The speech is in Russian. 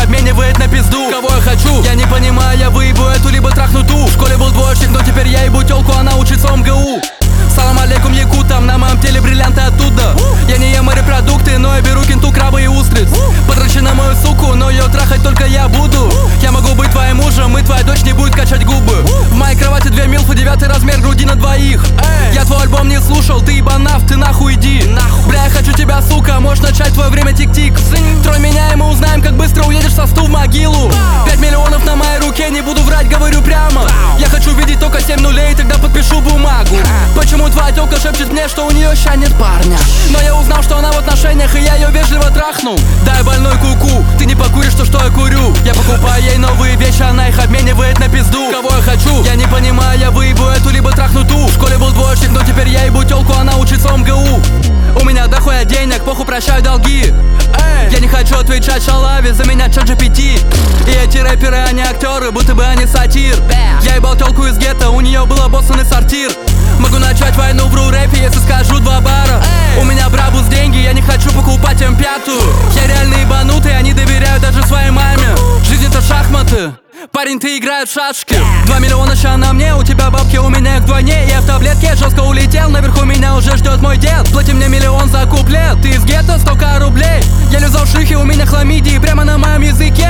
обменивает на пизду. Кого я хочу, я не понимаю, я выебу эту либо трахну ту. В школе был двоечник, но теперь я ебу тёлку, она учится в МГУ. Салам алейкум якутам, на моем теле бриллианты оттуда. Я не ем морепродукты, но я беру кенту, крабы и устриц. Потрачи на мою суку, но ее трахать только я буду. Я могу быть твоим мужем, и твоя дочь не будет качать губы. В моей кровати 2 милфы, 9 размер груди на двоих. Я твой альбом не слушал, ты ебанав, ты нахуй иди. Бля, я хочу тебя, сука, можешь начать твое время тик-тик. Трой меня, и мы узнаем, как быстро уедешь со сту в могилу. 5 миллионов на моей руке, не буду врать, говорю прямо. Я хочу видеть только 7 нулей, тогда подпишу бумагу. Почему твоя тёлка шепчет мне, что у нее ща нет парня? Но я узнал, что она в отношениях, и я ее вежливо трахнул. Дай больной куку, ты не покуришь то, что я курю. Я покупаю ей новые вещи, она их обменивает на пизду. Кого я хочу, я не понимаю, я выебу эту либо трахну ту. В школе был двоечник, но теперь я ебу тёлку, она учится в МГУ. У меня дохуя денег, похуй, прощаю долги. Я не хочу отвечать шалаве, за меня чат GPT. И эти рэперы, они актеры, будто бы они сатир. Я ебал тёлку из гетто, у нее был обоссанный сортир. Могу начать войну в рэпе, если скажу 2 бара. У меня брабус деньги, я не хочу покупать М5. Я реально ебанутый, они доверяют даже своей маме. Жизнь это шахматы, парень, ты играешь в шашки. 2 миллиона ща на мне, у тебя бабки, у меня их вдвойне. Я в таблетке жестко улетел, наверху меня уже ждет мой дед. Плати мне 1 000 000 за куплет, ты из гетто 100 рублей. Я лизал шлюхи, у меня хламидии прямо на моем языке.